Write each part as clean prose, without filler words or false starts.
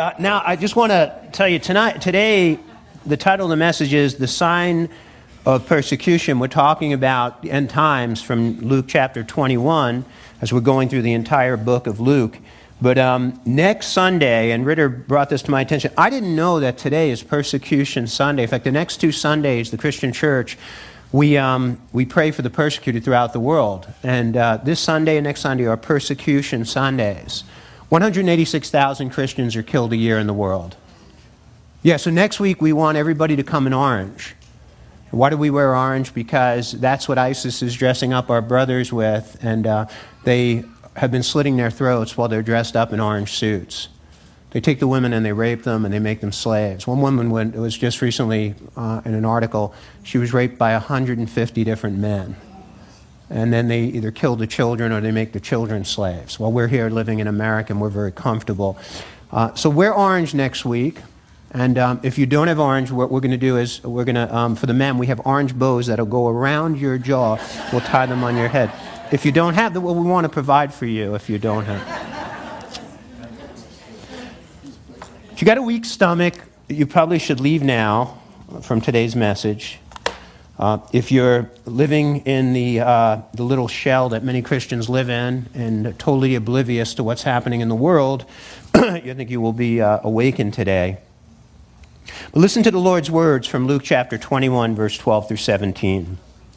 Now I just want to tell you today, the title of the message is The Sign of Persecution. We're talking about the end times from Luke chapter 21 as we're going through the entire book of Luke. But next Sunday, and Ritter brought this to my attention, I didn't know that today is Persecution Sunday. In fact, the next 2 Sundays, the Christian Church, we pray for the persecuted throughout the world. And this Sunday and next Sunday are Persecution Sundays. 186,000 Christians are killed a year in the world. Yeah, so next week we want everybody to come in orange. Why do we wear orange? Because that's what ISIS is dressing up our brothers with, and they have been slitting their throats while they're dressed up in orange suits. They take the women and they rape them and they make them slaves. One woman, it was just recently in an article, she was raped by 150 different men. And then they either kill the children or they make the children slaves. While we're here living in America and we're very comfortable. So wear orange next week. And if you don't have orange, what we're going to do is we're going to, for the men, we have orange bows that'll go around your jaw. We'll tie them on your head. If you don't have them, well, we want to provide for you if you don't have. If you got a weak stomach, you probably should leave now from today's message. If you're living in the little shell that many Christians live in and totally oblivious to what's happening in the world, I think you will be awakened today. But listen to the Lord's words from Luke chapter 21, verse 12 through 17.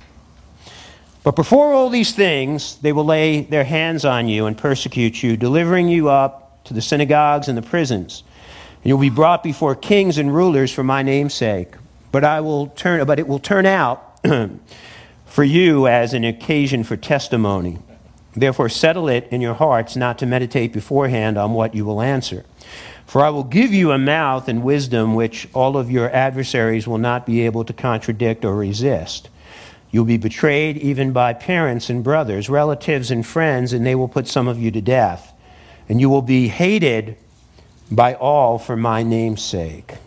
But before all these things, they will lay their hands on you and persecute you, delivering you up to the synagogues and the prisons. And you'll be brought before kings and rulers for my name's sake. But it will turn out for you as an occasion for testimony. Therefore settle it in your hearts not to meditate beforehand on what you will answer. For I will give you a mouth and wisdom which all of your adversaries will not be able to contradict or resist. You'll be betrayed even by parents and brothers, relatives and friends, and they will put some of you to death. And you will be hated by all for my name's sake.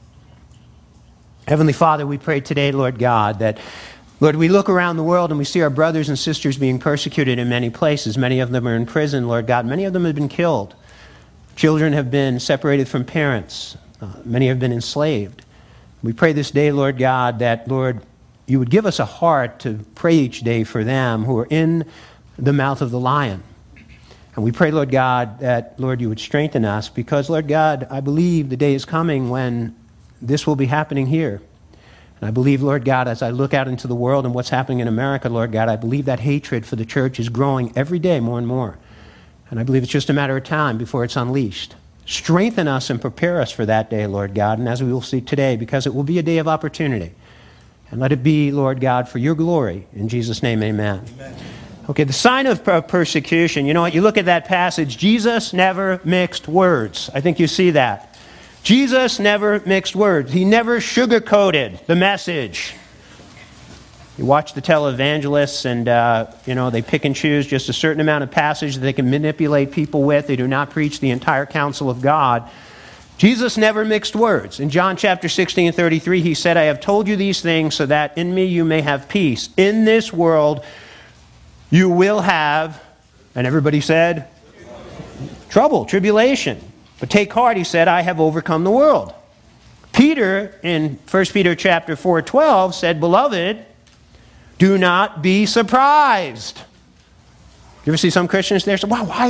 Heavenly Father, we pray today, Lord God, that, Lord, we look around the world and we see our brothers and sisters being persecuted in many places. Many of them are in prison, Lord God. Many of them have been killed. Children have been separated from parents. Many have been enslaved. We pray this day, Lord God, that, Lord, you would give us a heart to pray each day for them who are in the mouth of the lion. And we pray, Lord God, that, Lord, you would strengthen us because, Lord God, I believe the day is coming when this will be happening here. And I believe, Lord God, as I look out into the world and what's happening in America, Lord God, I believe that hatred for the church is growing every day more and more. And I believe it's just a matter of time before it's unleashed. Strengthen us and prepare us for that day, Lord God, and as we will see today, because it will be a day of opportunity. And let it be, Lord God, for your glory. In Jesus' name, amen. Amen. Okay, the sign of persecution. You know what? You look at that passage. Jesus never mixed words. I think you see that. Jesus never mixed words. He never sugarcoated the message. You watch the televangelists and, they pick and choose just a certain amount of passage that they can manipulate people with. They do not preach the entire counsel of God. Jesus never mixed words. In John chapter 16:33, he said, I have told you these things so that in me you may have peace. In this world you will have, and everybody said, trouble, tribulation. But take heart, he said, I have overcome the world. Peter, in 1 Peter chapter 4:12, said, Beloved, do not be surprised. You ever see some Christians there say, why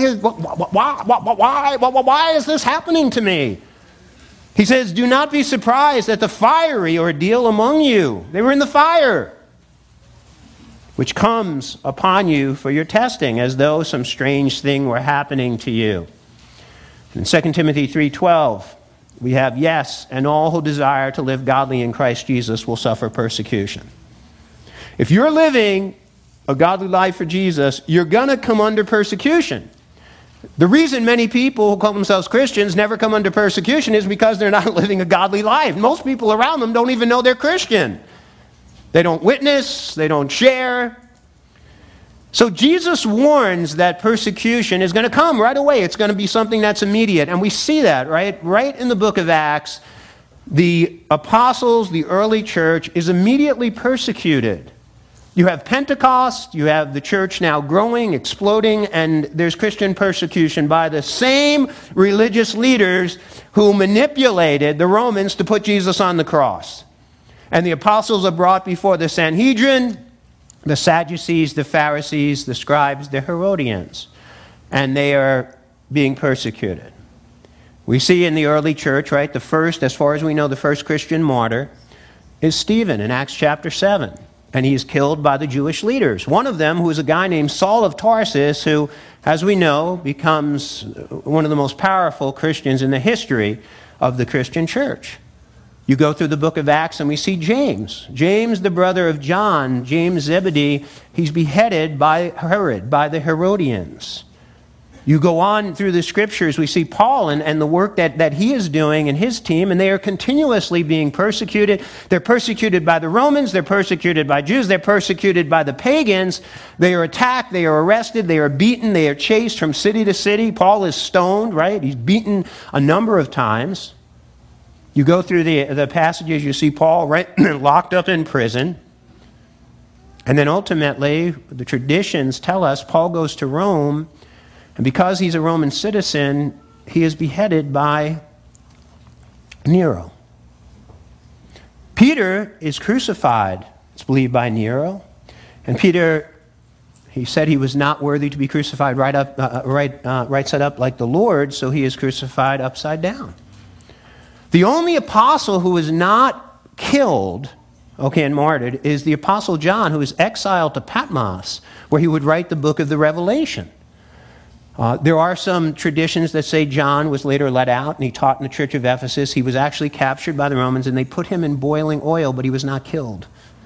is this happening to me? He says, do not be surprised at the fiery ordeal among you. They were in the fire, which comes upon you for your testing, as though some strange thing were happening to you. In 2 Timothy 3:12, we have, yes, and all who desire to live godly in Christ Jesus will suffer persecution. If you're living a godly life for Jesus, you're going to come under persecution. The reason many people who call themselves Christians never come under persecution is because they're not living a godly life. Most people around them don't even know they're Christian. They don't witness, they don't share. So Jesus warns that persecution is going to come right away. It's going to be something that's immediate. And we see that, right in the book of Acts. The apostles, the early church, is immediately persecuted You have Pentecost, you have the church now growing, exploding, and there's Christian persecution by the same religious leaders who manipulated the Romans to put Jesus on the cross. And the apostles are brought before the Sanhedrin, the Sadducees, the Pharisees, the scribes, the Herodians, and they are being persecuted. We see in the early church, right, the first, as far as we know, the first Christian martyr is Stephen in Acts chapter 7. And he is killed by the Jewish leaders. One of them, who is a guy named Saul of Tarsus, who, as we know, becomes one of the most powerful Christians in the history of the Christian church. You go through the book of Acts and we see James. James, the brother of John, James Zebedee, he's beheaded by Herod, by the Herodians. You go on through the scriptures, we see Paul and the work that he is doing and his team, and they are continuously being persecuted. They're persecuted by the Romans, they're persecuted by Jews, they're persecuted by the pagans. They are attacked, they are arrested, they are beaten, they are chased from city to city. Paul is stoned, right? He's beaten a number of times. You go through the passages, you see Paul right locked up in prison. And then ultimately, the traditions tell us Paul goes to Rome, and because he's a Roman citizen, he is beheaded by Nero. Peter is crucified, it's believed, by Nero. And Peter, he said he was not worthy to be crucified right side up like the Lord, so he is crucified upside down. The only apostle who was not killed, and martyred, is the apostle John, who was exiled to Patmos, where he would write the book of the Revelation. There are some traditions that say John was later let out and he taught in the church of Ephesus. He was actually captured by the Romans and they put him in boiling oil, but he was not killed.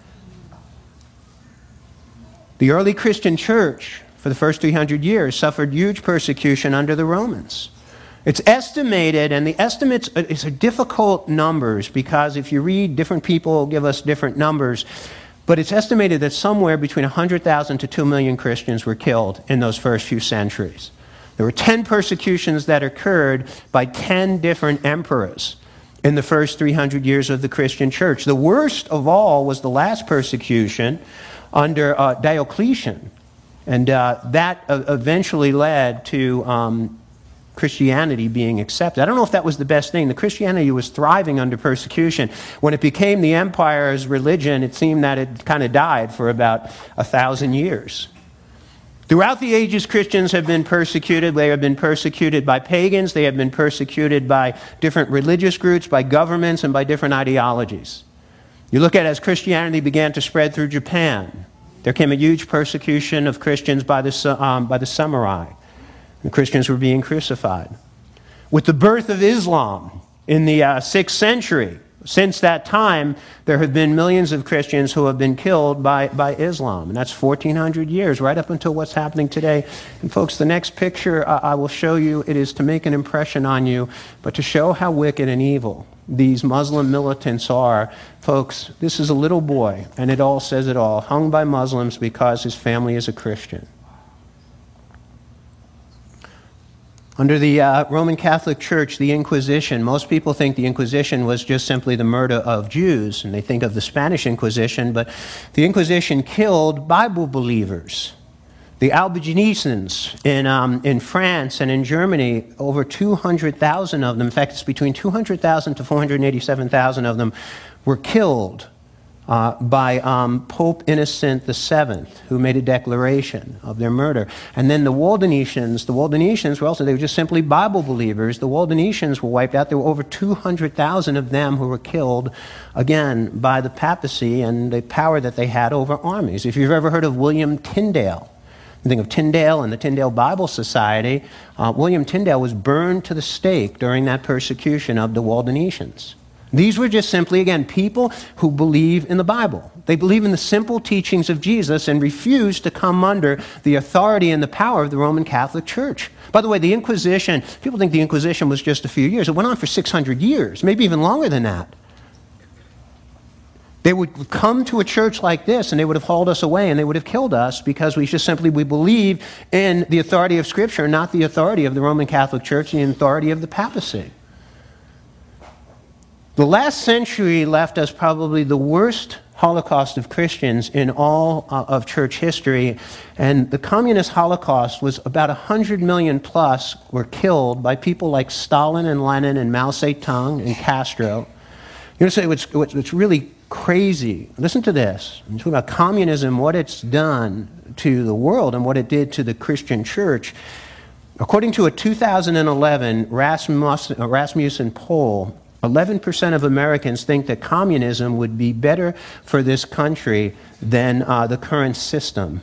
The early Christian church, for the first 300 years, suffered huge persecution under the Romans. It's estimated, and the estimates are difficult numbers because if you read, different people give us different numbers, but it's estimated that somewhere between 100,000 to 2 million Christians were killed in those first few centuries. There were 10 persecutions that occurred by 10 different emperors in the first 300 years of the Christian church. The worst of all was the last persecution under Diocletian, and that eventually led to Christianity being accepted. I don't know if that was the best thing. The Christianity was thriving under persecution. When it became the empire's religion, it seemed that it kind of died for about 1,000 years. Throughout the ages, Christians have been persecuted. They have been persecuted by pagans. They have been persecuted by different religious groups, by governments, and by different ideologies. You look at as Christianity began to spread through Japan, there came a huge persecution of Christians by the samurai. The Christians were being crucified. With the birth of Islam in the 6th century, since that time, there have been millions of Christians who have been killed by Islam. And that's 1,400 years, right up until what's happening today. And folks, the next picture I will show you, it is to make an impression on you, but to show how wicked and evil these Muslim militants are. Folks, this is a little boy, and it all says it all, hung by Muslims because his family is a Christian. Under the Roman Catholic Church, the Inquisition, most people think the Inquisition was just simply the murder of Jews, and they think of the Spanish Inquisition, but the Inquisition killed Bible believers. The Albigenses in France and in Germany, over 200,000 of them, in fact, it's between 200,000 to 487,000 of them, were killed by Pope Innocent VII, who made a declaration of their murder. And then the Waldenesians were also, they were just simply Bible believers. The Waldenesians were wiped out. There were over 200,000 of them who were killed, again, by the papacy and the power that they had over armies. If you've ever heard of William Tyndale, you think of Tyndale and the Tyndale Bible Society, William Tyndale was burned to the stake during that persecution of the Waldenesians. These were just simply, again, people who believe in the Bible. They believe in the simple teachings of Jesus and refuse to come under the authority and the power of the Roman Catholic Church. By the way, the Inquisition, people think the Inquisition was just a few years. It went on for 600 years, maybe even longer than that. They would come to a church like this and they would have hauled us away and they would have killed us because we believe in the authority of Scripture, not the authority of the Roman Catholic Church, the authority of the papacy. The last century left us probably the worst Holocaust of Christians in all of church history. And the communist Holocaust was about 100 million plus were killed by people like Stalin and Lenin and Mao Zedong and Castro. You know, say what's really crazy. Listen to this. I'm talking about communism, what it's done to the world and what it did to the Christian church. According to a 2011 Rasmussen poll, 11% of Americans think that communism would be better for this country than the current system.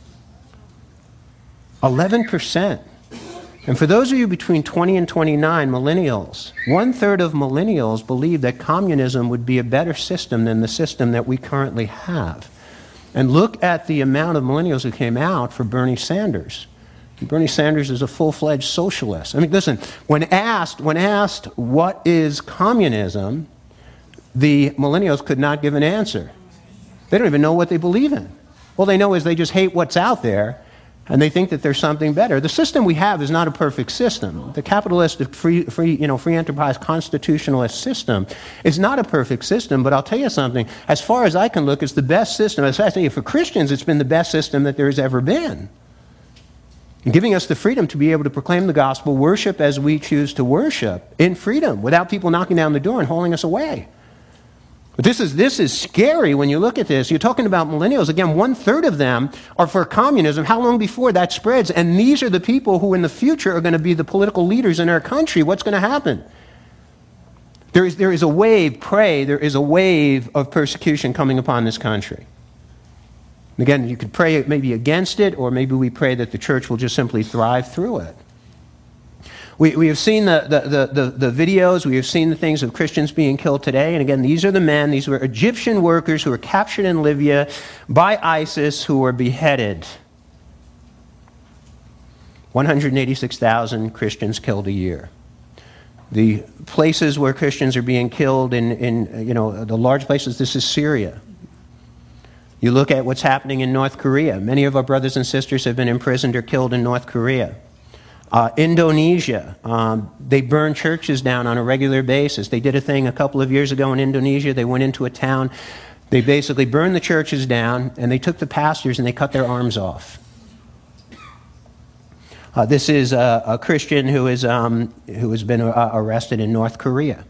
11%. And for those of you between 20 and 29, millennials, 1/3 of millennials believe that communism would be a better system than the system that we currently have. And look at the amount of millennials who came out for Bernie Sanders. Bernie Sanders is a full-fledged socialist. I mean, listen, when asked what is communism, the millennials could not give an answer. They don't even know what they believe in. All they know is they just hate what's out there, and they think that there's something better. The system we have is not a perfect system. The capitalistic, free enterprise, constitutionalist system is not a perfect system, but I'll tell you something. As far as I can look, it's the best system. As I tell you, for Christians, it's been the best system that there's ever been. Giving us the freedom to be able to proclaim the gospel, worship as we choose to worship, in freedom, without people knocking down the door and hauling us away. But this is scary when you look at this. You're talking about millennials. Again, 1/3 of them are for communism. How long before that spreads? And these are the people who in the future are going to be the political leaders in our country. What's going to happen? There is a wave, there is a wave of persecution coming upon this country. Again, you could pray maybe against it, or maybe we pray that the church will just simply thrive through it. We have seen the videos, we have seen the things of Christians being killed today, and again, these are the men, these were Egyptian workers who were captured in Libya by ISIS who were beheaded. 186,000 Christians killed a year. The places where Christians are being killed in the large places, this is Syria. You look at what's happening in North Korea. Many of our brothers and sisters have been imprisoned or killed in North Korea. Indonesia, they burn churches down on a regular basis. They did a thing a couple of years ago in Indonesia. They went into a town. They basically burned the churches down, and they took the pastors and they cut their arms off. This is a Christian who has been arrested in North Korea.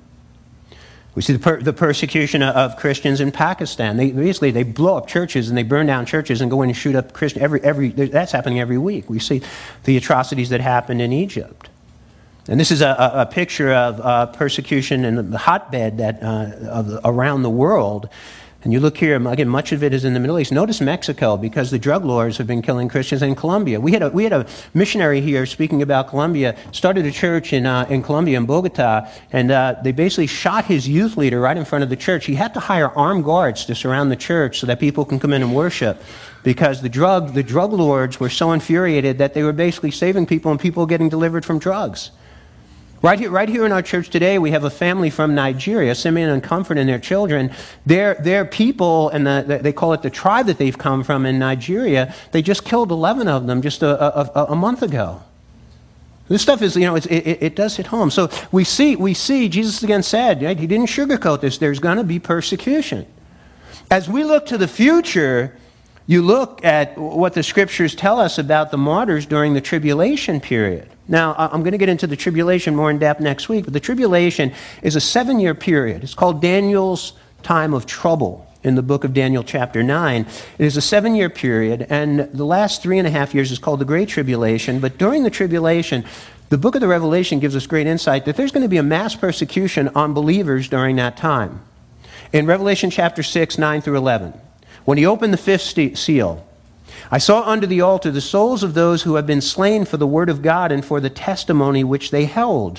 We see the persecution of Christians in Pakistan. They blow up churches and they burn down churches and go in and shoot up Christians. That's happening every week. We see the atrocities that happened in Egypt. And this is a picture of persecution in the hotbed around the world. And you look here, again, much of it is in the Middle East. Notice Mexico, because the drug lords have been killing Christians in Colombia. We had a missionary here speaking about Colombia, started a church in Colombia, in Bogota, and they basically shot his youth leader right in front of the church. He had to hire armed guards to surround the church so that people can come in and worship, because the drug lords were so infuriated that they were basically saving people and people getting delivered from drugs. Right here in our church today, we have a family from Nigeria, Simeon and Comfort and their children. Their people, and they call it the tribe that they've come from in Nigeria, they just killed 11 of them just a month ago. This stuff is, it does hit home. So we see, Jesus again said, right, he didn't sugarcoat this, there's going to be persecution. As we look to the future, you look at what the scriptures tell us about the martyrs during the tribulation period. Now, I'm going to get into the tribulation more in depth next week, but the tribulation is a 7-year period. It's called Daniel's time of trouble in the book of Daniel chapter 9. It is a 7-year period, and the last 3.5 years is called the Great Tribulation. But during the tribulation, the book of the Revelation gives us great insight that there's going to be a mass persecution on believers during that time. In Revelation chapter 6, 9 through 11, when he opened the fifth seal, I saw under the altar the souls of those who have been slain for the word of God and for the testimony which they held.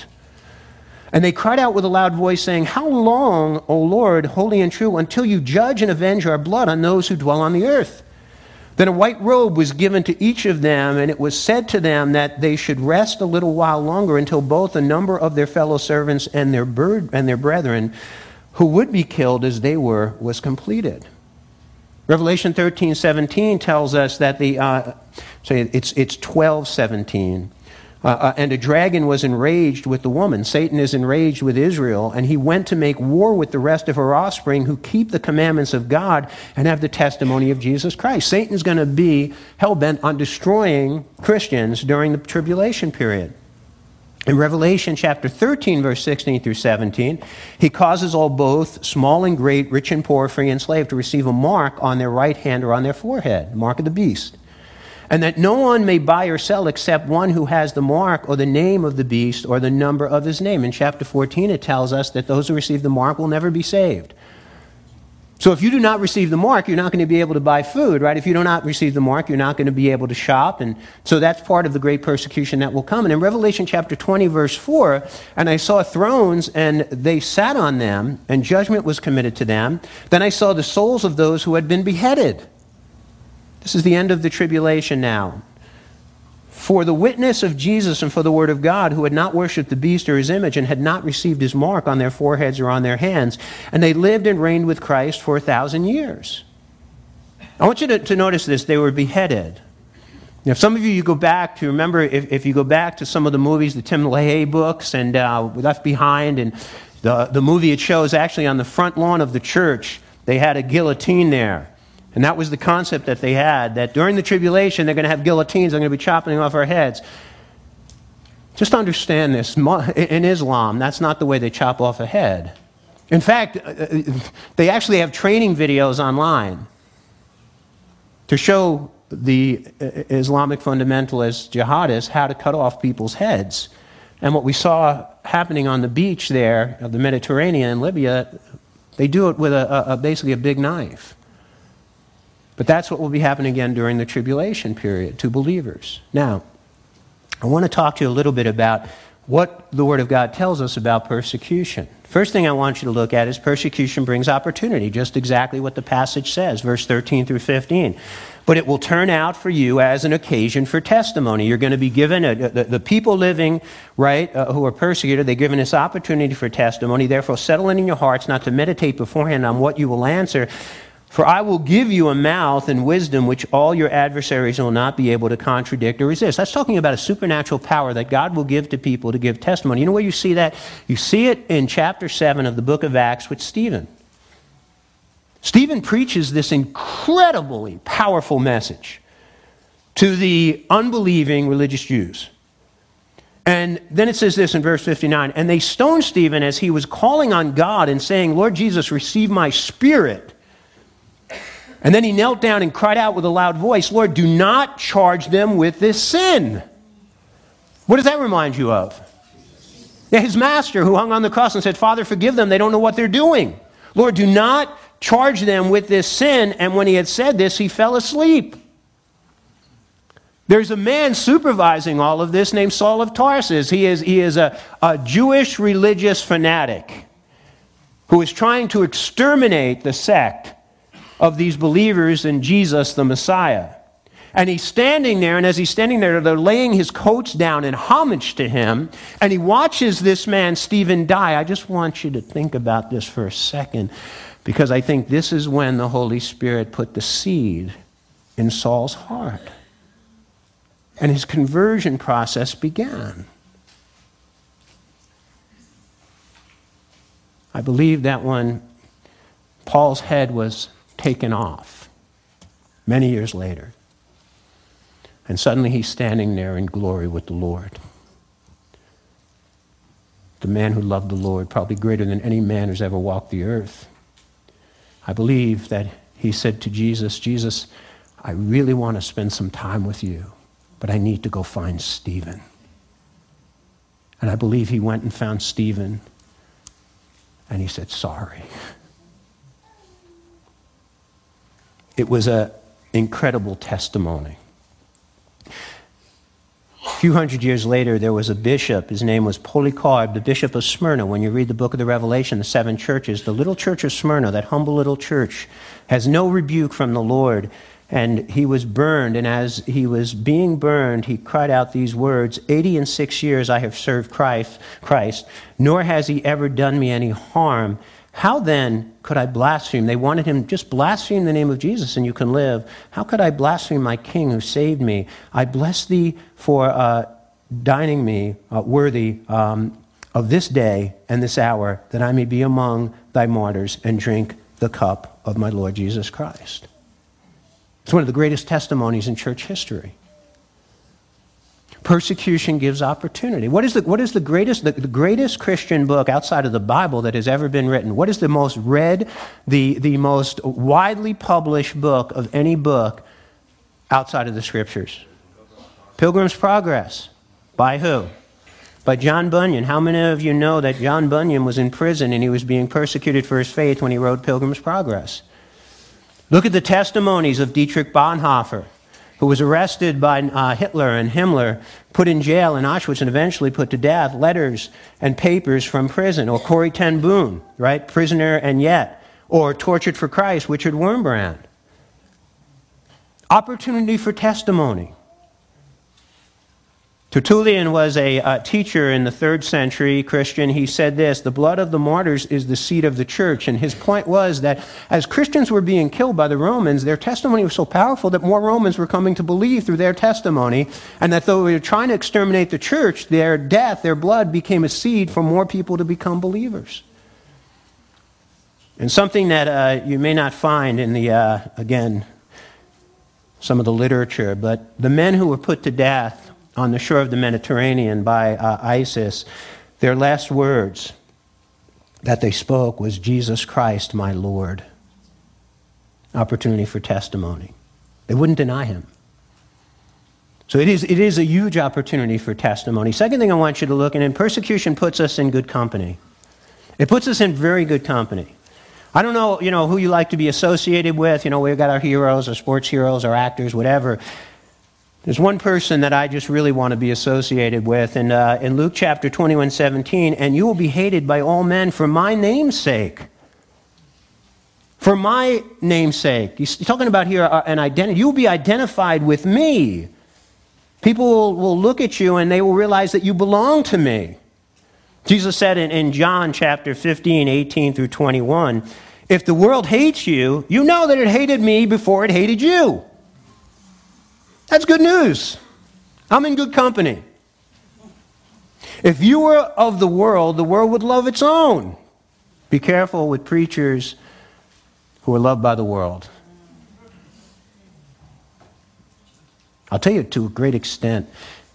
And they cried out with a loud voice, saying, How long, O Lord, holy and true, until you judge and avenge our blood on those who dwell on the earth? Then a white robe was given to each of them, and it was said to them that they should rest a little while longer until both the number of their fellow servants and their brethren who would be killed as they were was completed. Revelation 13:17 tells us that it's 12:17. And a dragon was enraged with the woman. Satan is enraged with Israel, and he went to make war with the rest of her offspring who keep the commandments of God and have the testimony of Jesus Christ. Satan's going to be hell-bent on destroying Christians during the tribulation period. In Revelation chapter 13, verse 16 through 17, he causes all both, small and great, rich and poor, free and slave, to receive a mark on their right hand or on their forehead, the mark of the beast. And that no one may buy or sell except one who has the mark or the name of the beast or the number of his name. In chapter 14, it tells us that those who receive the mark will never be saved. So if you do not receive the mark, you're not going to be able to buy food, right? If you do not receive the mark, you're not going to be able to shop. And so that's part of the great persecution that will come. And in Revelation chapter 20, verse 4, and I saw thrones, and they sat on them, and judgment was committed to them. Then I saw the souls of those who had been beheaded. This is the end of the tribulation now. For the witness of Jesus and for the word of God, who had not worshipped the beast or his image and had not received his mark on their foreheads or on their hands. And they lived and reigned with Christ for 1,000 years. I want you to notice this. They were beheaded. Now, some of you go back to, remember, if you go back to some of the movies, the Tim LaHaye books and Left Behind, and the movie it shows actually on the front lawn of the church, they had a guillotine there. And that was the concept that they had, that during the tribulation, they're going to have guillotines, they're going to be chopping off our heads. Just understand this. In Islam, that's not the way they chop off a head. In fact, they actually have training videos online to show the Islamic fundamentalists, jihadists, how to cut off people's heads. And what we saw happening on the beach there, of the Mediterranean in Libya, they do it with basically a big knife. But that's what will be happening again during the tribulation period to believers. Now, I want to talk to you a little bit about what the Word of God tells us about persecution. First thing I want you to look at is persecution brings opportunity, just exactly what the passage says, verse 13 through 15. But it will turn out for you as an occasion for testimony. You're going to be given, the people living, right, who are persecuted, they're given this opportunity for testimony. Therefore, settle it in your hearts not to meditate beforehand on what you will answer. For I will give you a mouth and wisdom which all your adversaries will not be able to contradict or resist. That's talking about a supernatural power that God will give to people to give testimony. You know where you see that? You see it in chapter 7 of the book of Acts with Stephen. Stephen preaches this incredibly powerful message to the unbelieving religious Jews. And then it says this in verse 59, and they stoned Stephen as he was calling on God and saying, Lord Jesus, receive my spirit. And then he knelt down and cried out with a loud voice, Lord, do not charge them with this sin. What does that remind you of? Yeah, his master who hung on the cross and said, Father, forgive them. They don't know what they're doing. Lord, do not charge them with this sin. And when he had said this, he fell asleep. There's a man supervising all of this named Saul of Tarsus. He is a Jewish religious fanatic who is trying to exterminate the sect of these believers in Jesus the Messiah. And he's standing there, and as he's standing there, they're laying his coats down in homage to him, and he watches this man, Stephen, die. I just want you to think about this for a second, because I think this is when the Holy Spirit put the seed in Saul's heart. And his conversion process began. I believe that when Paul's head was taken off many years later, and suddenly he's standing there in glory with the Lord. The man who loved the Lord, probably greater than any man who's ever walked the earth. I believe that he said to Jesus, Jesus, I really want to spend some time with you, but I need to go find Stephen. And I believe he went and found Stephen, and he said, sorry. It was an incredible testimony. A few hundred years later, there was a bishop. His name was Polycarp, the bishop of Smyrna. When you read the book of the Revelation, the 7 churches, the little church of Smyrna, that humble little church, has no rebuke from the Lord. And he was burned, and as he was being burned, he cried out these words, 86 years I have served Christ, nor has he ever done me any harm. How then could I blaspheme? They wanted him, just blaspheme the name of Jesus and you can live. How could I blaspheme my King who saved me? I bless thee for dining me worthy of this day and this hour, that I may be among thy martyrs and drink the cup of my Lord Jesus Christ. It's one of the greatest testimonies in church history. Persecution gives opportunity. What is the greatest Christian book outside of the Bible that has ever been written? What is the most read, the most widely published book of any book outside of the Scriptures? Pilgrim's Progress. By who? By John Bunyan. How many of you know that John Bunyan was in prison and he was being persecuted for his faith when he wrote Pilgrim's Progress? Look at the testimonies of Dietrich Bonhoeffer, who was arrested by Hitler and Himmler, put in jail in Auschwitz and eventually put to death, letters and papers from prison. Or Corrie ten Boom, right? Prisoner and Yet. Or Tortured for Christ, Richard Wurmbrand. Opportunity for testimony. Tertullian was a teacher in the 3rd century Christian. He said this: the blood of the martyrs is the seed of the church. And his point was that as Christians were being killed by the Romans, their testimony was so powerful that more Romans were coming to believe through their testimony, and that though they were trying to exterminate the church, their death, their blood became a seed for more people to become believers. And something that you may not find in the, again, some of the literature, but the men who were put to death on the shore of the Mediterranean by ISIS, their last words that they spoke was, "Jesus Christ, my Lord." Opportunity for testimony. They wouldn't deny him. So it is a huge opportunity for testimony. Second thing I want you to look at, and persecution puts us in good company. It puts us in very good company. I don't know, who you like to be associated with. We've got our heroes, our sports heroes, our actors, whatever. There's one person that I just really want to be associated with, and in Luke chapter 21:17, "And you will be hated by all men for my name's sake." For my name's sake. He's talking about here an identity. You will be identified with me. People will look at you and they will realize that you belong to me. Jesus said in John chapter 15:18 through 21, "If the world hates you, you know that it hated me before it hated you." That's good news. I'm in good company. If you were of the world would love its own. Be careful with preachers who are loved by the world. I'll tell you to a great extent,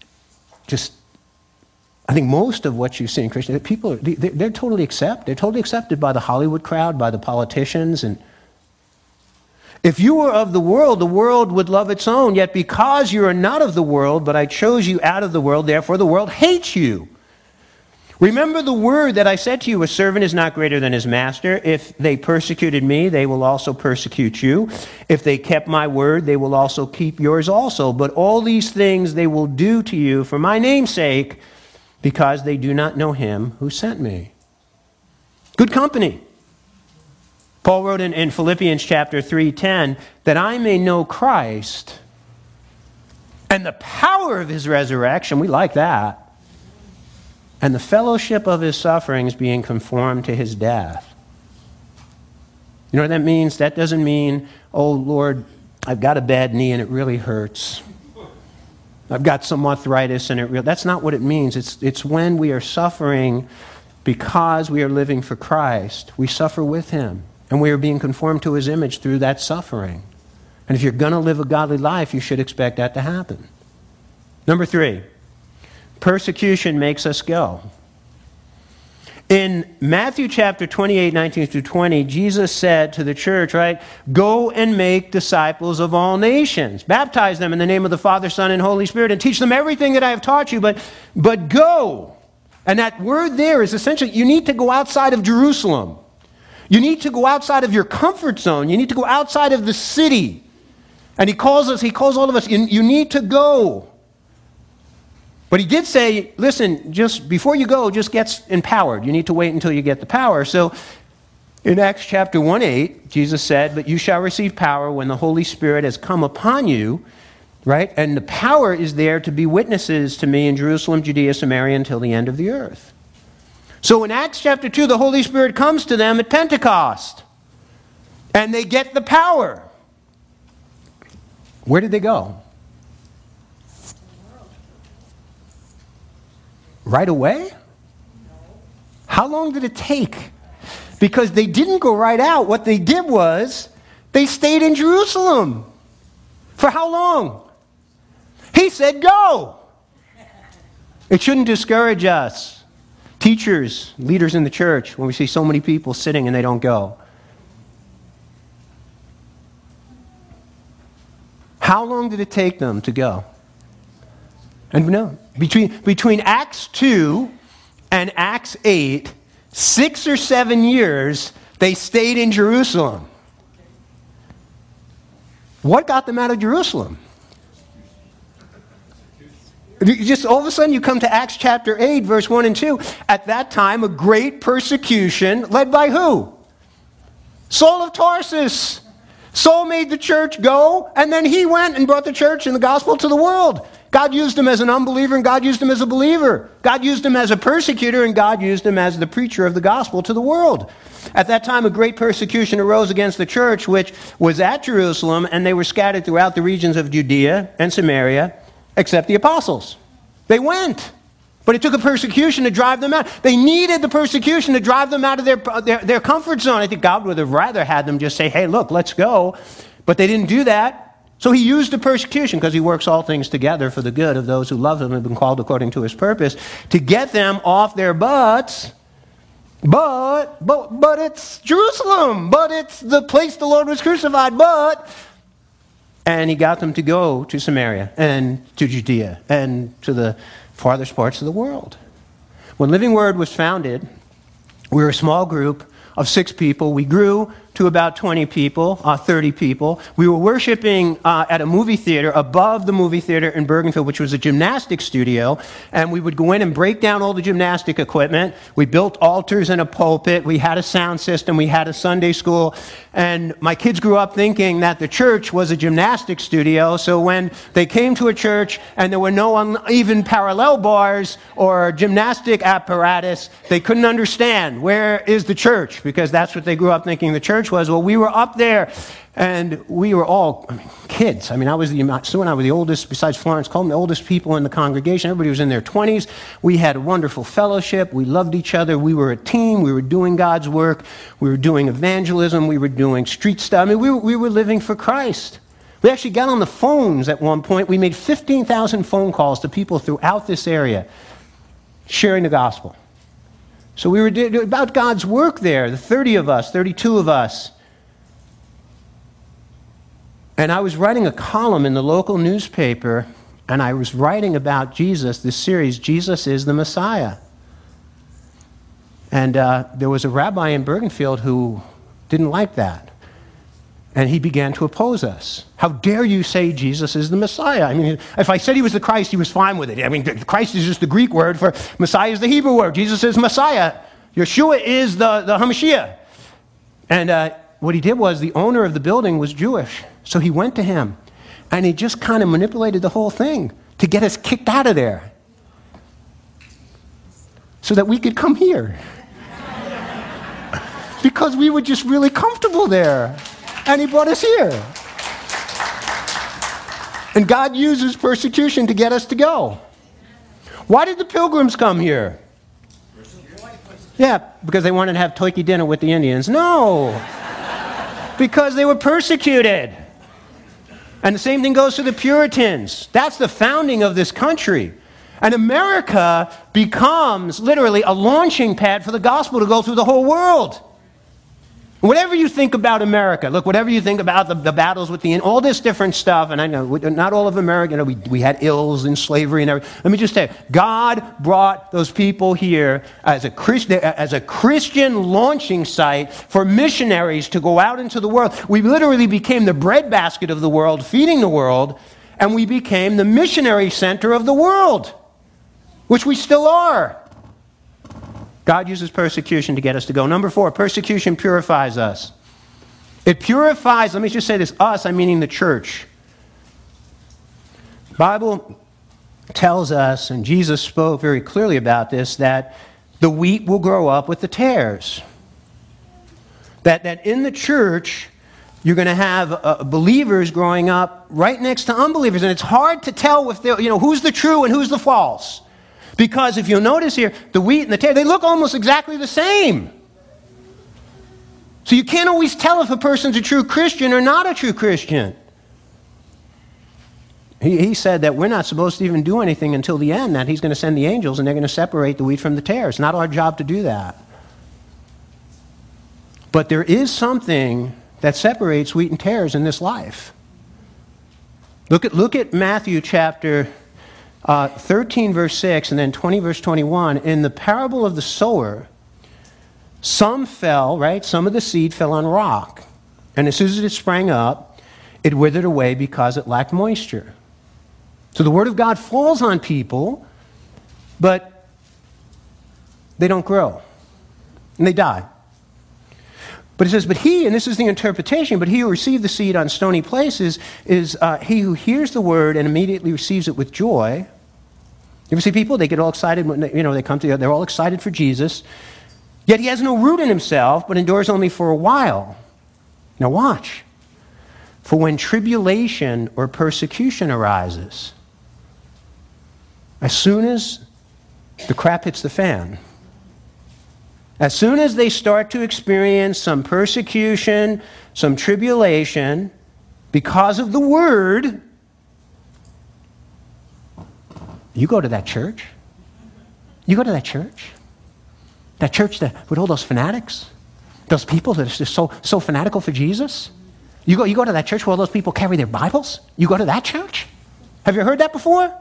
I think most of what you see in Christianity, people, they're totally accepted. They're totally accepted by the Hollywood crowd, by the politicians, and if you were of the world would love its own. Yet because you are not of the world, but I chose you out of the world, therefore the world hates you. Remember the word that I said to you, a servant is not greater than his master. If they persecuted me, they will also persecute you. If they kept my word, they will also keep yours also. But all these things they will do to you for my name's sake, because they do not know him who sent me. Good company. Paul wrote in Philippians chapter 3:10, "that I may know Christ and the power of his resurrection," we like that, "and the fellowship of his sufferings, being conformed to his death." You know what that means? That doesn't mean, "Oh Lord, I've got a bad knee and it really hurts. I've got some arthritis and it really..." That's not what it means. It's when we are suffering because we are living for Christ. We suffer with him. And we are being conformed to his image through that suffering. And if you're going to live a godly life, you should expect that to happen. Number 3, persecution makes us go. In Matthew chapter 28:19 through 20, Jesus said to the church, right, "Go and make disciples of all nations. Baptize them in the name of the Father, Son, and Holy Spirit, and teach them everything that I have taught you, but go." And that word there is essentially, you need to go outside of Jerusalem. You need to go outside of your comfort zone. You need to go outside of the city. And he calls all of us, you need to go. But he did say, listen, just before you go, just get empowered. You need to wait until you get the power. So in Acts chapter 1:8, Jesus said, "But you shall receive power when the Holy Spirit has come upon you," right? And the power is there to be witnesses to me in Jerusalem, Judea, Samaria, until the end of the earth. So in Acts chapter 2, the Holy Spirit comes to them at Pentecost. And they get the power. Where did they go? Right away? How long did it take? Because they didn't go right out. What they did was they stayed in Jerusalem. For how long? He said, go. It shouldn't discourage us, teachers, leaders in the church, when we see so many people sitting and they don't go. How long did it take them to go? And no, between Acts 2 and Acts 8, 6 or 7 years, they stayed in Jerusalem. What got them out of Jerusalem? Just all of a sudden you come to Acts chapter 8, verse 1 and 2. At that time, a great persecution led by who? Saul of Tarsus. Saul made the church go, and then he went and brought the church and the gospel to the world. God used him as an unbeliever, and God used him as a believer. God used him as a persecutor, and God used him as the preacher of the gospel to the world. At that time, a great persecution arose against the church, which was at Jerusalem, and they were scattered throughout the regions of Judea and Samaria, except the apostles. They went. But it took a persecution to drive them out. They needed the persecution to drive them out of their comfort zone. I think God would have rather had them just say, hey, look, let's go. But they didn't do that. So he used the persecution, because he works all things together for the good of those who love him and have been called according to his purpose, to get them off their butts. But it's Jerusalem. But it's the place the Lord was crucified. And he got them to go to Samaria and to Judea and to the farthest parts of the world. When Living Word was founded, we were a small group of 6 people. We grew to about 20 people, 30 people. We were worshiping at a movie theater above the movie theater in Bergenfield, which was a gymnastics studio. And we would go in and break down all the gymnastic equipment. We built altars and a pulpit. We had a sound system. We had a Sunday school. And my kids grew up thinking that the church was a gymnastics studio. So when they came to a church and there were no uneven parallel bars or gymnastic apparatus, they couldn't understand, where is the church? Because that's what they grew up thinking the church was. Well, we were up there, and we were all kids. Sue and I were the oldest, besides Florence Coleman, the oldest people in the congregation. Everybody was in their 20s. We had a wonderful fellowship. We loved each other. We were a team. We were doing God's work. We were doing evangelism. We were doing street stuff. We were living for Christ. We actually got on the phones at one point. We made 15,000 phone calls to people throughout this area, sharing the gospel. So we were about God's work there, the 30 of us, 32 of us. And I was writing a column in the local newspaper, and I was writing about Jesus, this series, Jesus is the Messiah. And there was a rabbi in Bergenfield who didn't like that. And he began to oppose us. How dare you say Jesus is the Messiah? I mean, if I said he was the Christ, he was fine with it. I mean, Christ is just the Greek word for Messiah is the Hebrew word. Jesus is Messiah. Yeshua is the HaMashiach. And what he did was, the owner of the building was Jewish. So he went to him. And he just kind of manipulated the whole thing to get us kicked out of there. So that we could come here. Because we were just really comfortable there. And he brought us here. And God uses persecution to get us to go. Why did the pilgrims come here? Yeah, because they wanted to have turkey dinner with the Indians. No. Because they were persecuted. And the same thing goes to the Puritans. That's the founding of this country. And America becomes literally a launching pad for the gospel to go through the whole world. Whatever you think about America, look, whatever you think about the battles with all this different stuff, and I know not all of America, we had ills and slavery and everything. Let me just tell you, God brought those people here as a Christian launching site for missionaries to go out into the world. We literally became the breadbasket of the world, feeding the world, and we became the missionary center of the world, which we still are. God uses persecution to get us to go. Number 4, persecution purifies us. It purifies, let me just say this, us, I'm meaning the church. The Bible tells us, and Jesus spoke very clearly about this, that the wheat will grow up with the tares. That in the church, you're going to have believers growing up right next to unbelievers. And it's hard to tell if who's the true and who's the false. Because if you'll notice here, the wheat and the tare, they look almost exactly the same. So you can't always tell if a person's a true Christian or not a true Christian. He said that we're not supposed to even do anything until the end, that he's going to send the angels and they're going to separate the wheat from the tare. It's not our job to do that. But there is something that separates wheat and tares in this life. Look at Matthew chapter 13, verse 6, and then 20, verse 21. In the parable of the sower, some fell, right? Some of the seed fell on rock. And as soon as it sprang up, it withered away because it lacked moisture. So the word of God falls on people, but they don't grow. And they die. But it says, but he, and this is the interpretation, but he who received the seed on stony places is he who hears the word and immediately receives it with joy. You ever see people? They get all excited when they come together. They're all excited for Jesus. Yet he has no root in himself, but endures only for a while. Now watch. For when tribulation or persecution arises, as soon as the crap hits the fan, as soon as they start to experience some persecution, some tribulation, because of the word, you go to that church. You go to that church. That church that with all those fanatics, those people that are just so fanatical for Jesus. You go to that church where all those people carry their Bibles. You go to that church. Have you heard that before?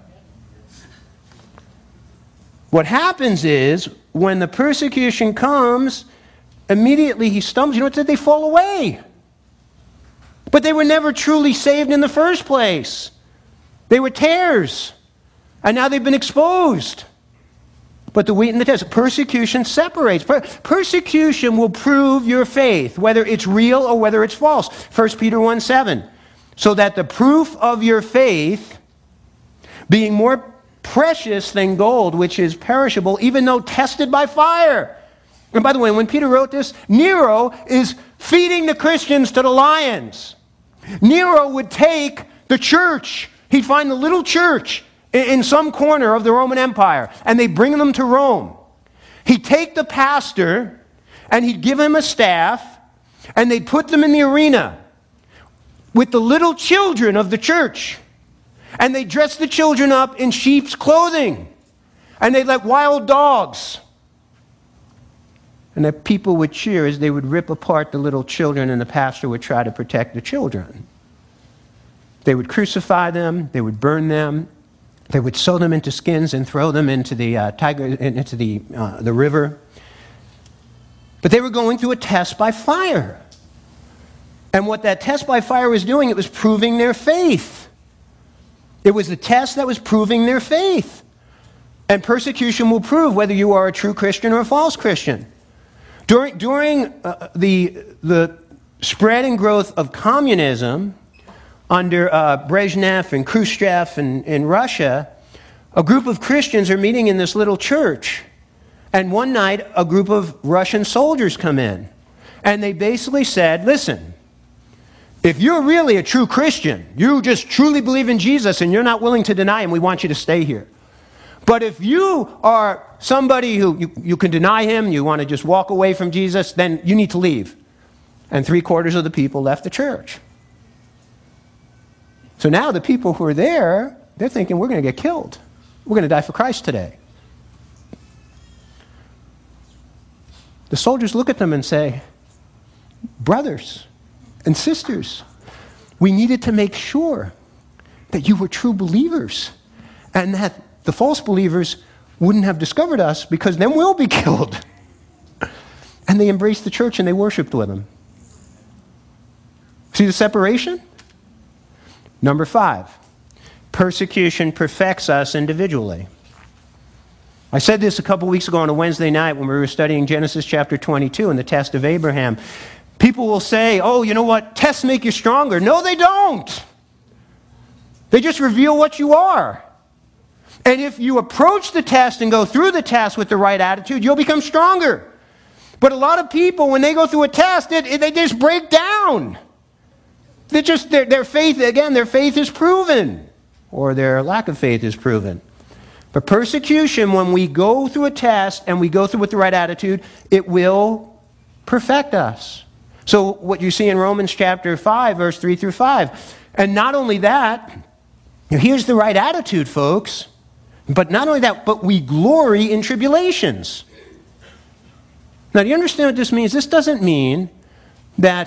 What happens is, when the persecution comes, immediately he stumbles. You know what? They fall away. But they were never truly saved in the first place. They were tares. And now they've been exposed. But the wheat and the tares. Persecution separates. Persecution will prove your faith, whether it's real or whether it's false. 1 Peter 1:7. So that the proof of your faith, being more precious than gold, which is perishable, even though tested by fire. And by the way, when Peter wrote this, Nero is feeding the Christians to the lions. Nero would take the church. He'd find the little church in some corner of the Roman Empire, and they'd bring them to Rome. He'd take the pastor, and he'd give him a staff, and they'd put them in the arena with the little children of the church. And they dressed the children up in sheep's clothing. And they'd let wild dogs. And the people would cheer as they would rip apart the little children, and the pastor would try to protect the children. They would crucify them. They would burn them. They would sew them into skins and throw them into the the river. But they were going through a test by fire. And what that test by fire was doing, it was proving their faith. It was the test that was proving their faith. And persecution will prove whether you are a true Christian or a false Christian. During the spread and growth of communism under Brezhnev and Khrushchev in Russia, a group of Christians are meeting in this little church. And one night, a group of Russian soldiers come in. And they basically said, listen, if you're really a true Christian, you just truly believe in Jesus and you're not willing to deny him, we want you to stay here. But if you are somebody who you can deny him, you want to just walk away from Jesus, then you need to leave. And 3/4 of the people left the church. So now the people who are there, they're thinking, we're going to get killed. We're going to die for Christ today. The soldiers look at them and say, brothers and sisters, we needed to make sure that you were true believers and that the false believers wouldn't have discovered us, because then we'll be killed. And they embraced the church and they worshiped with them. See the separation? Number 5, persecution perfects us individually. I said this a couple weeks ago on a Wednesday night when we were studying Genesis chapter 22 and the test of Abraham. People will say, oh, you know what, tests make you stronger. No, they don't. They just reveal what you are. And if you approach the test and go through the test with the right attitude, you'll become stronger. But a lot of people, when they go through a test, they just break down. Their faith, again, their faith is proven. Or their lack of faith is proven. But persecution, when we go through a test and we go through with the right attitude, it will perfect us. So what you see in Romans chapter 5, verse 3 through 5. And not only that, here's the right attitude, folks. But not only that, but we glory in tribulations. Now, do you understand what this means? This doesn't mean that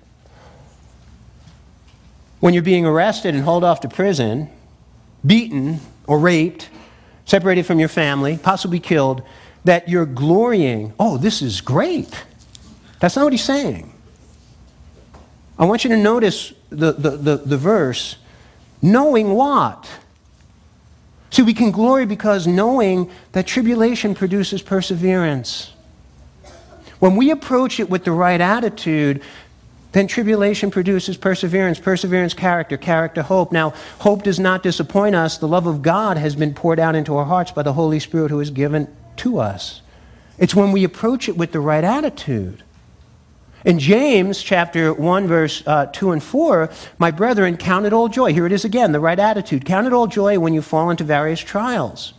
when you're being arrested and hauled off to prison, beaten or raped, separated from your family, possibly killed, that you're glorying, oh, this is great. That's not what he's saying. I want you to notice the verse, knowing what? See, we can glory because knowing that tribulation produces perseverance. When we approach it with the right attitude, then tribulation produces perseverance. Perseverance, character. Character, hope. Now, hope does not disappoint us. The love of God has been poured out into our hearts by the Holy Spirit who is given to us. It's when we approach it with the right attitude. In James chapter 1, verse 2 and 4, my brethren, count it all joy. Here it is again, the right attitude. Count it all joy when you fall into various trials.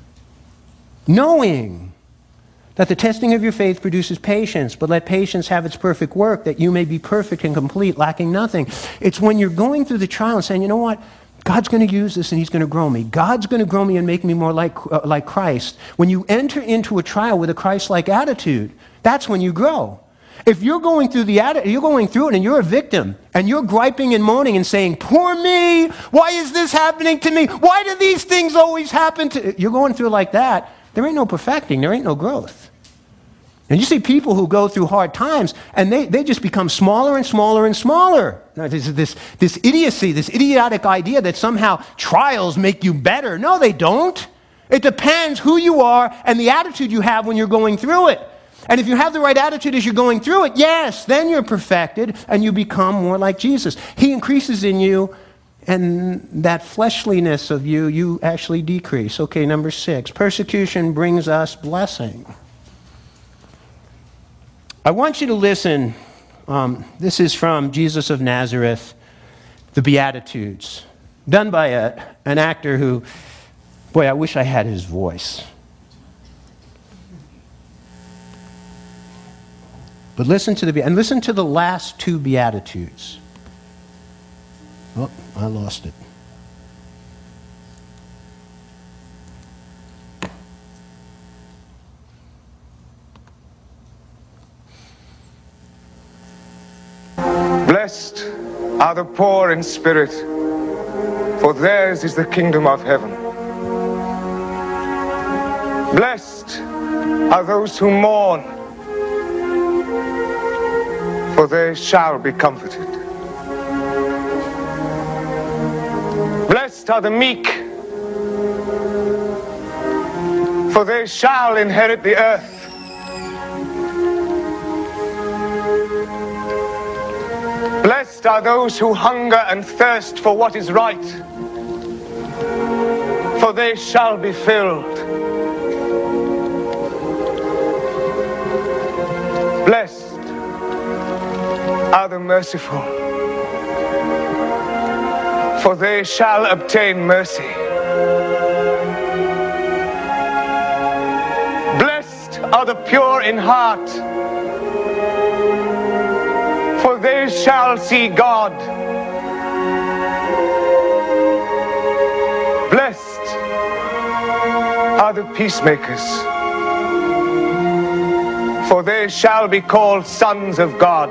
Knowing that the testing of your faith produces patience, but let patience have its perfect work, that you may be perfect and complete, lacking nothing. It's when you're going through the trial and saying, you know what? God's going to use this and he's going to grow me. God's going to grow me and make me more like Christ. When you enter into a trial with a Christ-like attitude, that's when you grow. If you're going through you're going through it and you're a victim and you're griping and moaning and saying, poor me, why is this happening to me? Why do these things always happen to... You're going through like that, there ain't no perfecting, there ain't no growth. And you see people who go through hard times and they just become smaller and smaller and smaller. Now, this idiocy, this idiotic idea that somehow trials make you better. No, they don't. It depends who you are and the attitude you have when you're going through it. And if you have the right attitude as you're going through it, yes, then you're perfected and you become more like Jesus. He increases in you, and that fleshliness of you actually decrease. Okay, number 6. Persecution brings us blessing. I want you to listen. This is from Jesus of Nazareth, the Beatitudes, done by an actor who, boy, I wish I had his voice. But listen to the last 2 Beatitudes. Oh, I lost it. Blessed are the poor in spirit, for theirs is the kingdom of heaven. Blessed are those who mourn, for they shall be comforted. Blessed are the meek, for they shall inherit the earth. Blessed are those who hunger and thirst for what is right, for they shall be filled. Blessed are the merciful, for they shall obtain mercy. Blessed are the pure in heart, for they shall see God. Blessed are the peacemakers, for they shall be called sons of God.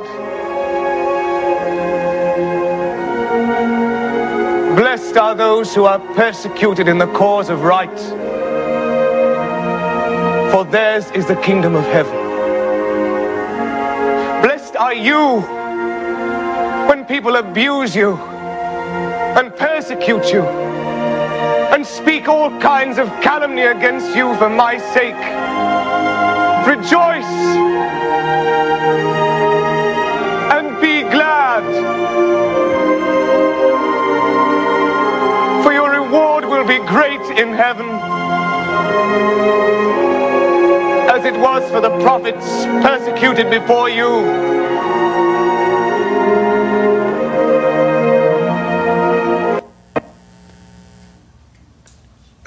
Blessed are those who are persecuted in the cause of right, for theirs is the kingdom of heaven. Blessed are you when people abuse you and persecute you and speak all kinds of calumny against you for my sake. Rejoice and be glad, for your reward will be great in heaven, as it was for the prophets persecuted before you.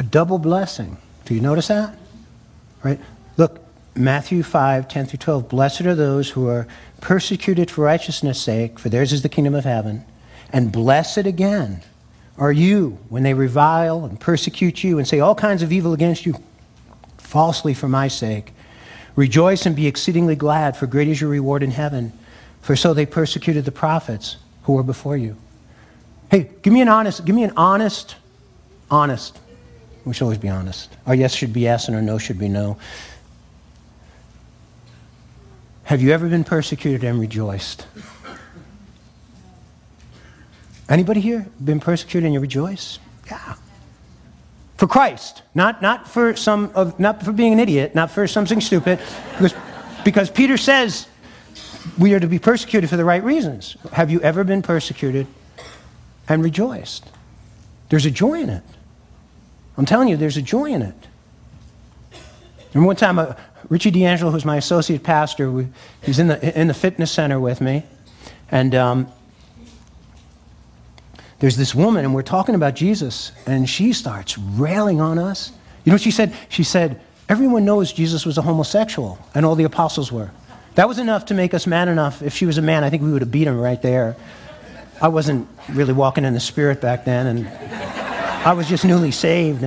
double blessing. Do you notice that? Right? Look, Matthew 5, 10 through 12. Blessed are those who are persecuted for righteousness' sake, for theirs is the kingdom of heaven. And blessed again are you when they revile and persecute you and say all kinds of evil against you falsely for my sake. Rejoice and be exceedingly glad, for great is your reward in heaven. For so they persecuted the prophets who were before you. Hey, give me an honest. We should always be honest. Our yes should be yes and our no should be no. Have you ever been persecuted and rejoiced? Anybody here been persecuted and you rejoice? Yeah. For Christ, not for being an idiot, not for something stupid, because Peter says we are to be persecuted for the right reasons. Have you ever been persecuted and rejoiced? There's a joy in it. I'm telling you, there's a joy in it. Remember one time, Richie D'Angelo, who's my associate pastor, he's in the fitness center with me, and there's this woman, and we're talking about Jesus, and she starts railing on us. You know what she said? She said, everyone knows Jesus was a homosexual, and all the apostles were. That was enough to make us mad enough. If she was a man, I think we would have beat him right there. I wasn't really walking in the Spirit back then, and I was just newly saved.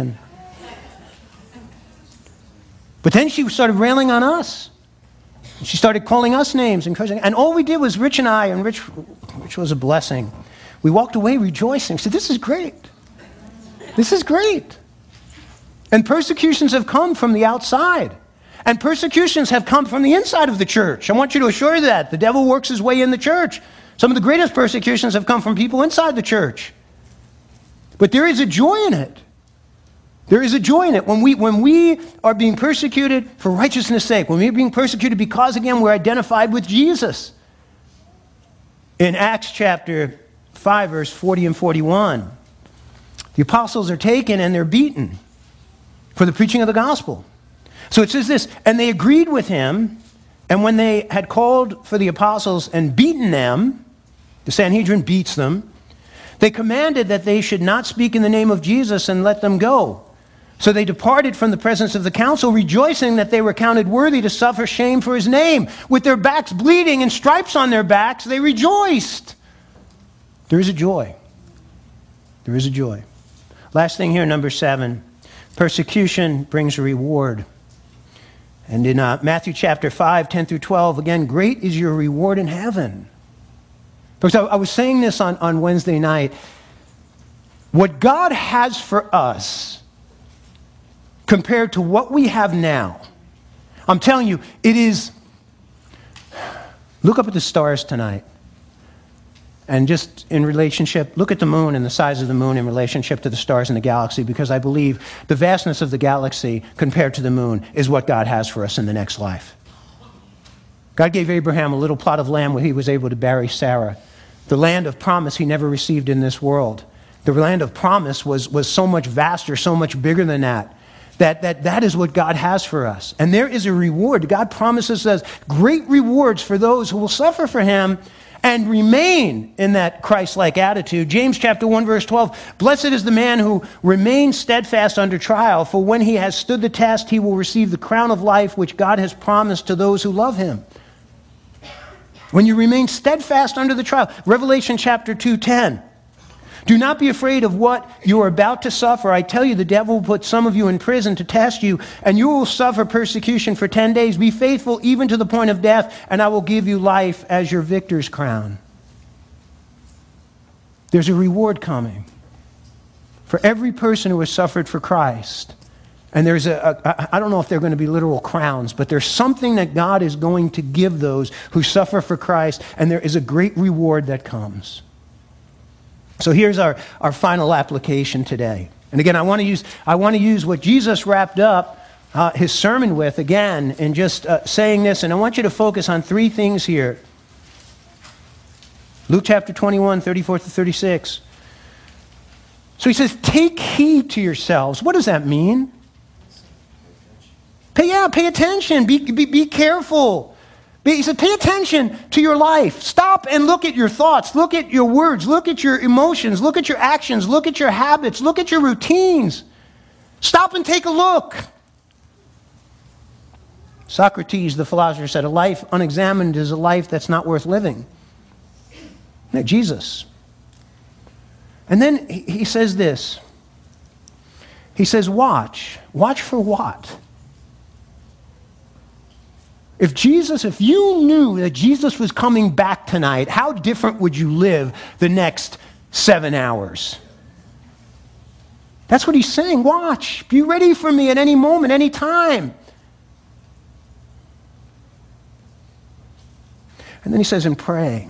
But then she started railing on us. She started calling us names and cursing. And all we did was Rich and I, and Rich was a blessing. We walked away rejoicing. We said, this is great. This is great. And persecutions have come from the outside. And persecutions have come from the inside of the church. I want you to assure you that. The devil works his way in the church. Some of the greatest persecutions have come from people inside the church. But there is a joy in it. There is a joy in it. When we are being persecuted for righteousness' sake, when we're being persecuted because, again, we're identified with Jesus. In Acts chapter 5, verse 40 and 41, the apostles are taken and they're beaten for the preaching of the gospel. So it says this, and they agreed with him, and when they had called for the apostles and beaten them, the Sanhedrin beats them, they commanded that they should not speak in the name of Jesus and let them go. So they departed from the presence of the council, rejoicing that they were counted worthy to suffer shame for his name. With their backs bleeding and stripes on their backs, they rejoiced. There is a joy. There is a joy. Last thing here, number 7. Persecution brings a reward. And in Matthew chapter 5, 10 through 12, again, great is your reward in heaven. Because I was saying this on Wednesday night. What God has for us compared to what we have now, I'm telling you, it is... Look up at the stars tonight. And just in relationship, look at the moon and the size of the moon in relationship to the stars in the galaxy, because I believe the vastness of the galaxy compared to the moon is what God has for us in the next life. God gave Abraham a little plot of land where he was able to bury Sarah. The land of promise he never received in this world. The land of promise was so much vaster, so much bigger than that. That is what God has for us. And there is a reward. God promises us great rewards for those who will suffer for him and remain in that Christ-like attitude. James chapter 1, verse 12, blessed is the man who remains steadfast under trial, for when he has stood the test, he will receive the crown of life which God has promised to those who love him. When you remain steadfast under the trial. Revelation chapter 2:10. Do not be afraid of what you are about to suffer. I tell you, the devil will put some of you in prison to test you, and you will suffer persecution for 10 days. Be faithful even to the point of death, and I will give you life as your victor's crown. There's a reward coming for every person who has suffered for Christ. And there's I don't know if they're going to be literal crowns, but there's something that God is going to give those who suffer for Christ, and there is a great reward that comes. So here's our final application today. And again, I want to use what Jesus wrapped up his sermon with, again, in just saying this. And I want you to focus on 3 things here. Luke chapter 21, 34 to 36. So he says, take heed to yourselves. What does that mean? Pay attention. Be careful. He said, pay attention to your life. Stop and look at your thoughts. Look at your words. Look at your emotions. Look at your actions. Look at your habits. Look at your routines. Stop and take a look. Socrates, the philosopher, said, a life unexamined is a life that's not worth living. Now, Jesus. And then he says this. He says, watch. Watch for what? If you knew that Jesus was coming back tonight, how different would you live the next 7 hours? That's what he's saying. Watch. Be ready for me at any moment, any time. And then he says, and pray.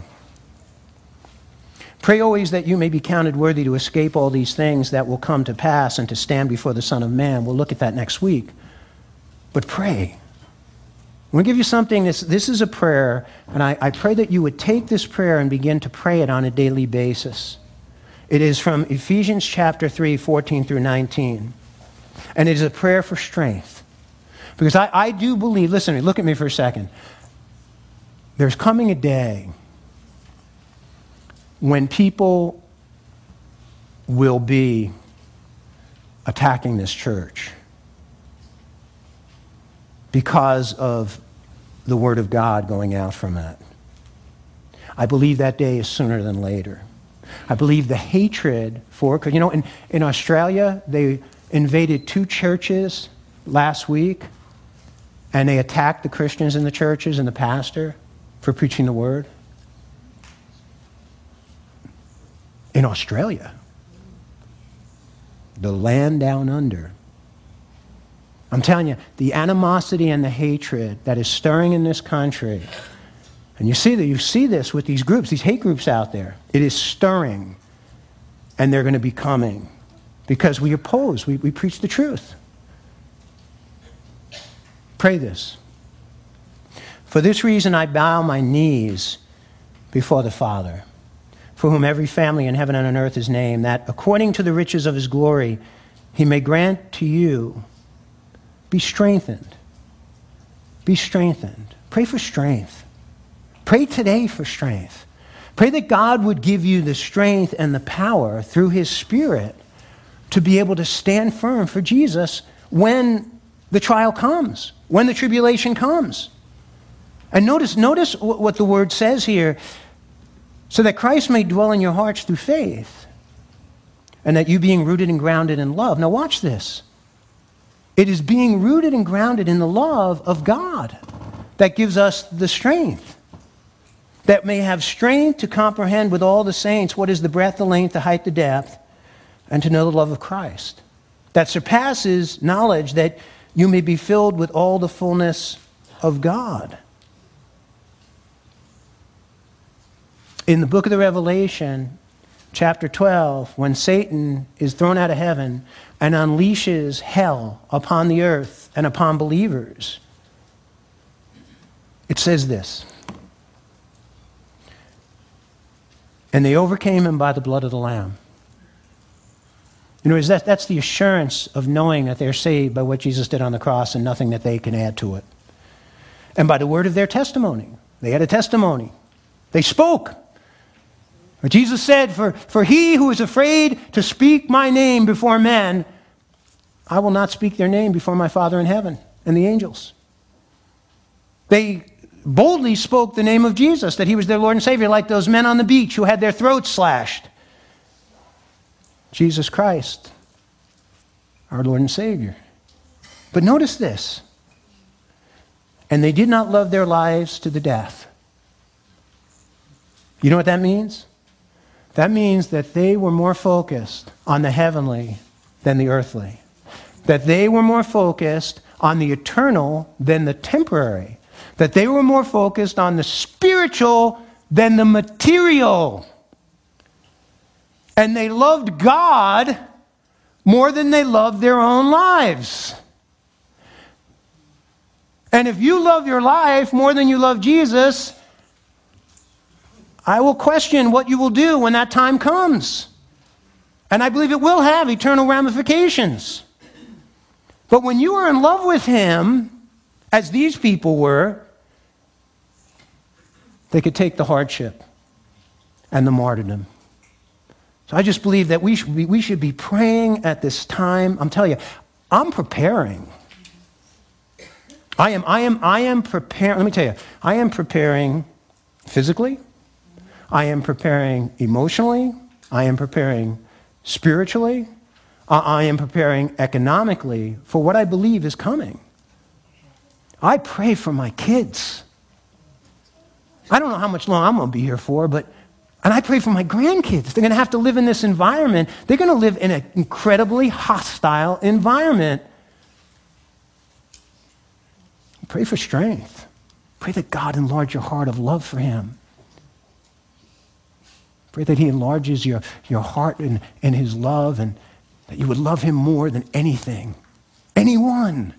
Pray always that you may be counted worthy to escape all these things that will come to pass and to stand before the Son of Man. We'll look at that next week. But pray. I'm going to give you something. This is a prayer, and I pray that you would take this prayer and begin to pray it on a daily basis. It is from Ephesians chapter 3, 14 through 19. And it is a prayer for strength. Because I do believe, listen to me, look at me for a second. There's coming a day when people will be attacking this church because of the Word of God going out from it. I believe that day is sooner than later. I believe the hatred for, because in Australia, they invaded 2 churches last week, and they attacked the Christians in the churches and the pastor for preaching the Word. In Australia, the land down under. I'm telling you, the animosity and the hatred that is stirring in this country, and you see this with these groups, these hate groups out there. It is stirring, and they're going to be coming because we oppose, we preach the truth. Pray this. For this reason I bow my knees before the Father, for whom every family in heaven and on earth is named, that according to the riches of his glory, he may grant to you, be strengthened. Be strengthened. Pray for strength. Pray today for strength. Pray that God would give you the strength and the power through his Spirit to be able to stand firm for Jesus when the trial comes, when the tribulation comes. And notice what the word says here, so that Christ may dwell in your hearts through faith, and that you being rooted and grounded in love. Now watch this. It is being rooted and grounded in the love of God that gives us the strength, that may have strength to comprehend with all the saints what is the breadth, the length, the height, the depth, and to know the love of Christ, that surpasses knowledge, that you may be filled with all the fullness of God. In the book of the Revelation, chapter 12, when Satan is thrown out of heaven and unleashes hell upon the earth and upon believers, it says this, and they overcame him by the blood of the Lamb. That's the assurance of knowing that they're saved by what Jesus did on the cross and nothing that they can add to it. And by the word of their testimony. They had a testimony. They spoke. Jesus said, for he who is afraid to speak my name before men, I will not speak their name before my Father in heaven and the angels. They boldly spoke the name of Jesus, that he was their Lord and Savior, like those men on the beach who had their throats slashed. Jesus Christ, our Lord and Savior. But notice this. And they did not love their lives to the death. You know what that means? That means that they were more focused on the heavenly than the earthly. That they were more focused on the eternal than the temporary. That they were more focused on the spiritual than the material. And they loved God more than they loved their own lives. And if you love your life more than you love Jesus, I will question what you will do when that time comes. And I believe it will have eternal ramifications. But when you are in love with him, as these people were, they could take the hardship and the martyrdom. So I just believe that we should be praying at this time. I'm telling you, I'm preparing. I am preparing. Let me tell you, I am preparing physically. I am preparing emotionally. I am preparing spiritually. I am preparing economically for what I believe is coming. I pray for my kids. I don't know how much long I'm going to be here for, and I pray for my grandkids. They're going to have to live in this environment. They're going to live in an incredibly hostile environment. Pray for strength. Pray that God enlarge your heart of love for Him. Pray that He enlarges your heart in His love, and that you would love Him more than anything, anyone.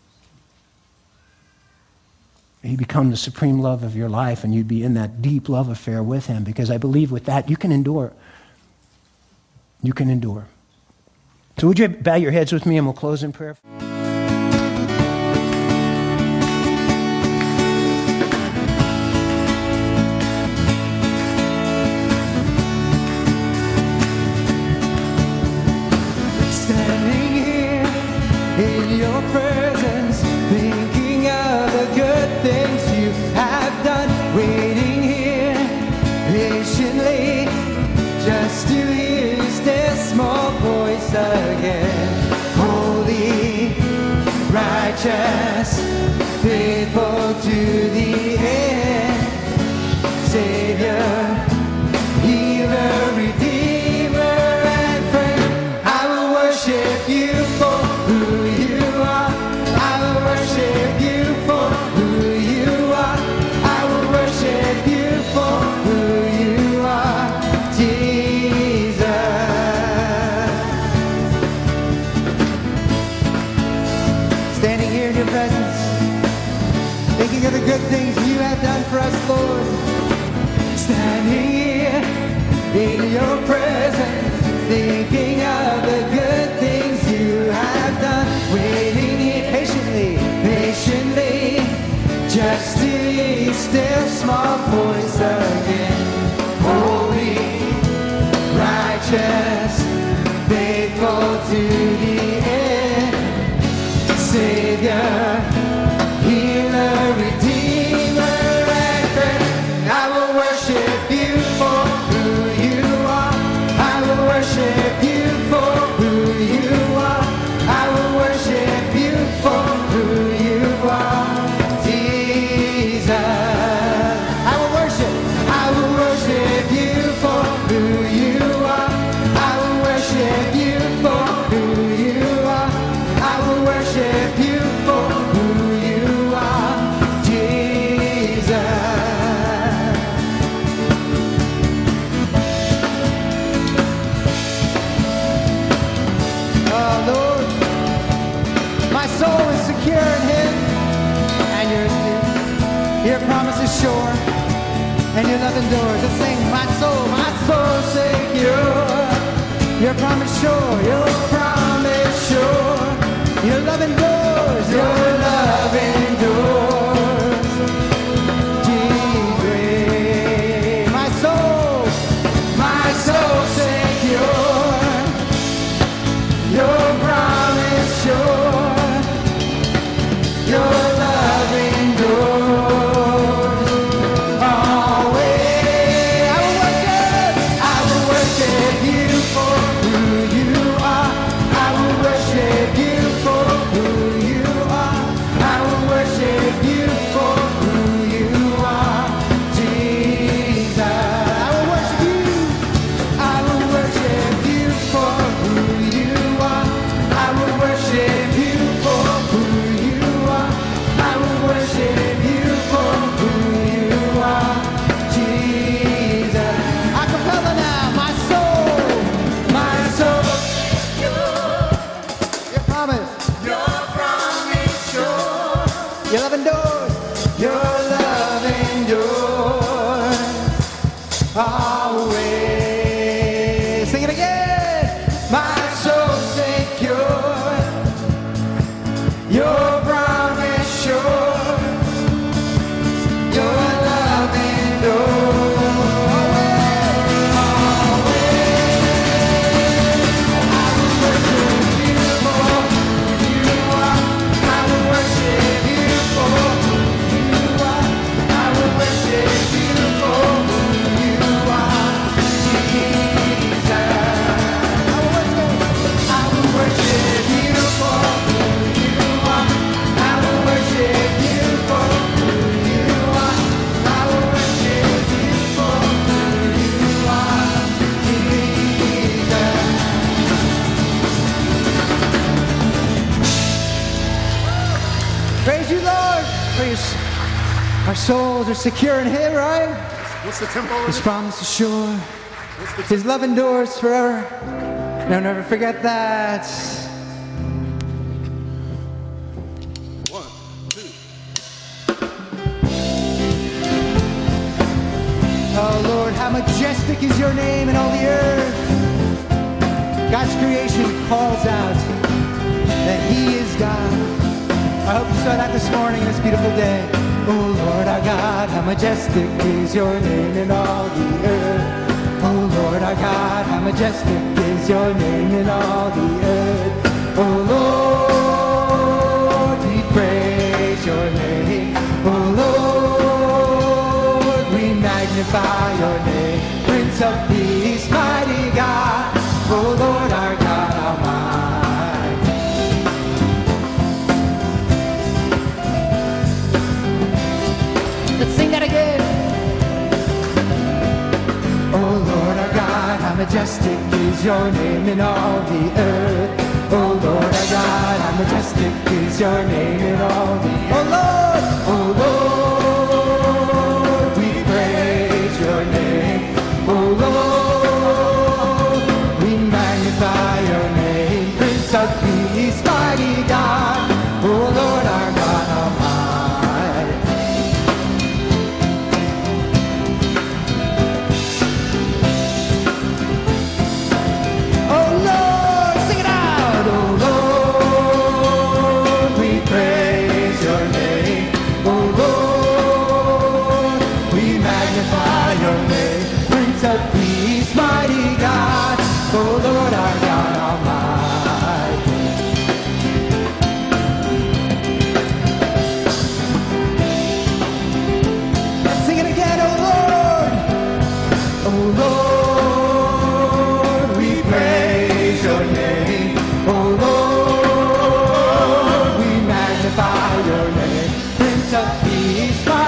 May He become the supreme love of your life, and you'd be in that deep love affair with Him, because I believe with that you can endure. You can endure. So would you bow your heads with me, and we'll close in prayer? Standing here in your presence, thinking of the good things you have done, waiting here patiently just to hear your still small voice again. Holy, righteous, faithful to the end, Savior, healer, redeemer, and friend. I will worship you for who you are. I will worship you for who you are. I will worship you for who you are, Jesus. Standing here in your presence, thinking of the good things you have done for us, Lord. Standing here in your presence, thinking of the good things you have done, waiting here patiently, just to hear your still small voice again. Holy, righteous, faithful to the end, Savior, healer, redeemer, and friend. I will worship you for who you are. I will worship you for who you are. I will worship you for who you are, Jesus. I will worship you for who you are. I will worship you for who you are. I will worship you for who you are, Jesus. Oh Lord, my soul is secure in Him, and yours too. Your promise is sure, and your love endures. Let's sing, my soul secure. Your promise sure, your promise sure. Your love endures, your love endures. Jesus, my soul secure. Your promise sure, your love endures always. I will worship you for who you are. I will worship you for who you are. I will worship you for who you are, Jesus. I will worship you. I will worship you for who you are. I will worship you for who you are. I will worship you for who you are, Jesus. A cappella now, my soul, your promise sure, your love endures, your love endures always. Sing it again, my soul secure, your promise sure, your love endures always. I will worship you for Our souls are secure in Him, right? What's the tempo? His promise is sure. His love endures forever. No, never forget that. 1, 2. Oh Lord, how majestic is your name in all the earth. God's creation calls out that He is God. I hope you saw that this morning, this beautiful day. Oh Lord our God, how majestic is your name in all the earth. Oh Lord our God, how majestic is your name in all the earth. Oh Lord, we praise your name. Oh Lord, we magnify your name. Prince of Peace, mighty God. Oh Lord our God Almighty. Let's sing that again. Oh Lord our God, how majestic is your name in all the earth. Oh Lord our God, how majestic is your name in all the earth. Oh Lord, we praise your name. Oh Lord, we magnify your name. Prince of Peace, mighty God. Oh Lord our God Almighty. Oh Lord, sing it out. Oh Lord, we praise your name. Oh Lord, we magnify your name. Prince of Peace, mighty God. Oh Lord, our God Almighty. Let's sing it again. Oh Lord. Oh Lord, we praise your name. Oh Lord, we magnify your name. Prince of Peace,